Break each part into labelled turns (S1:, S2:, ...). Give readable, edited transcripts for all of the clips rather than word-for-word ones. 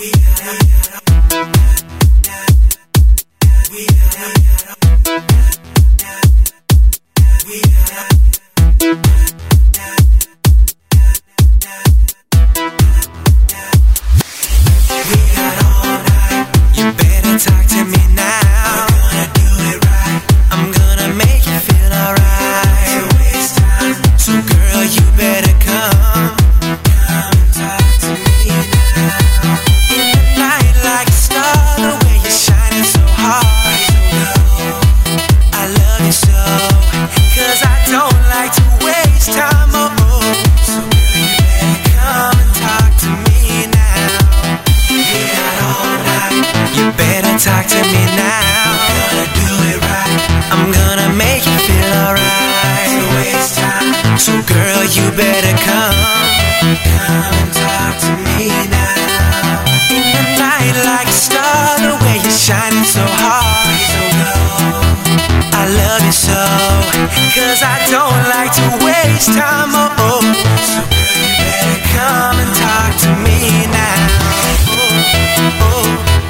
S1: Talk to me now. We're gonna do it right. I'm gonna make you feel alright. Don't waste time. So girl, you better come and talk to me now. In the night like a star, the way you're shining so hard. I love you so, 'cause I don't like to waste time. Oh, so girl, you better come and talk to me now. We got all night. You better talk to me now. I'm gonna do it right. I'm gonna make you feel alright. Don't waste time. So girl, you better come and talk to me now. In the night like a star, the way you're shining so hard. So I love you so, 'cause I don't like to waste time. Oh, so girl, you better come and talk to me now. Oh,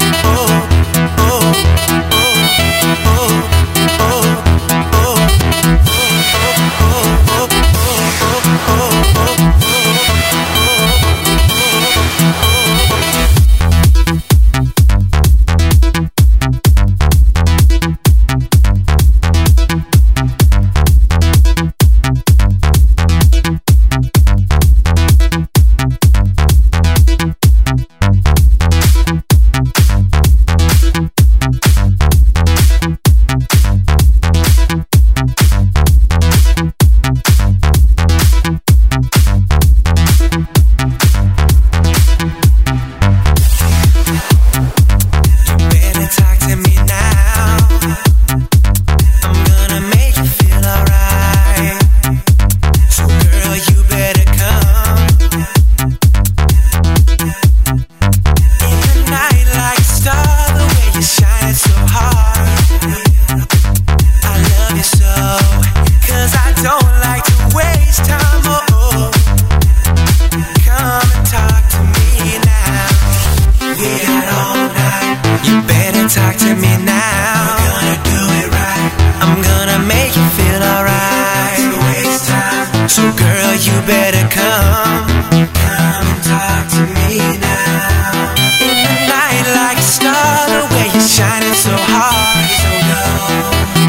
S1: talk to me now. I'm gonna do it right. I'm gonna make you feel alright. Don't waste time. So girl, you better come and talk to me now. In the night like a star, the way you're shining so hard. So no, I love you so, 'cause I don't like to waste time. Oh, so girl, you better come and talk to me now. In the night like a star, the way you're shining so hard. So no, I love you so, 'cause I don't like to waste time. Oh, come and talk to me now. In the night like a star, the way you're shining so hard. So no, I love you so, 'cause I don't like to waste time. Oh, so girl, you better come and talk to me now. In the night like a star, the way you're shining so hard. So no, I love you so, 'cause I don't like to waste time. Oh,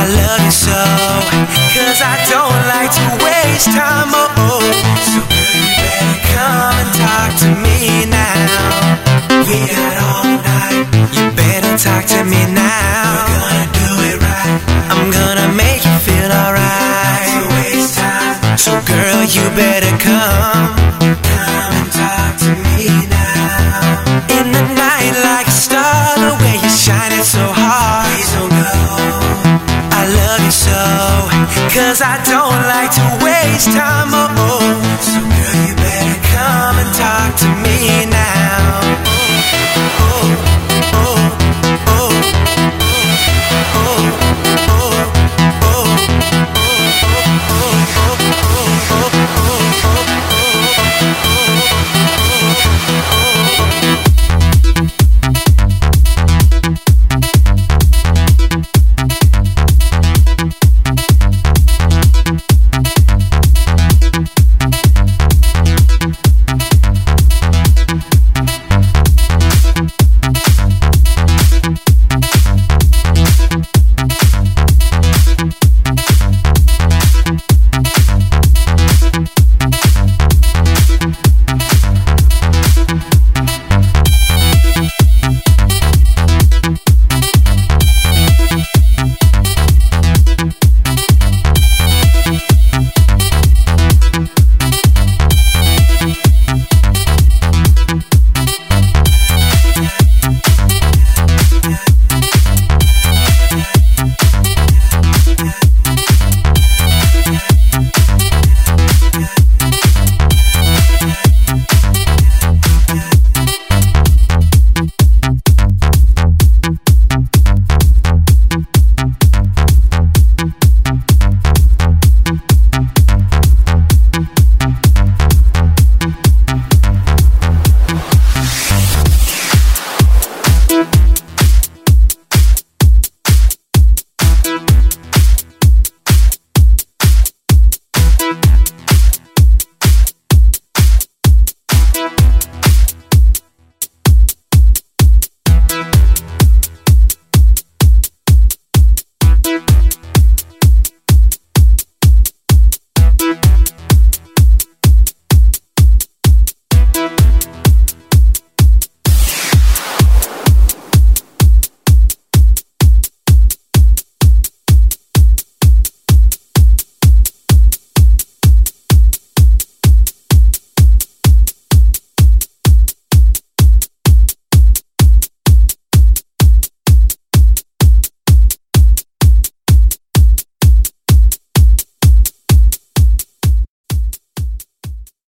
S1: so girl, you better come and talk to me now. We got all night. You better talk to me now. We're gonna do it right. I'm gonna make you feel alright. Don't waste time. So girl, you better come and talk to me now. In the night like a star, the way you're shining so hard. Please don't go. I love you so, 'cause I don't like to waste time. Oh,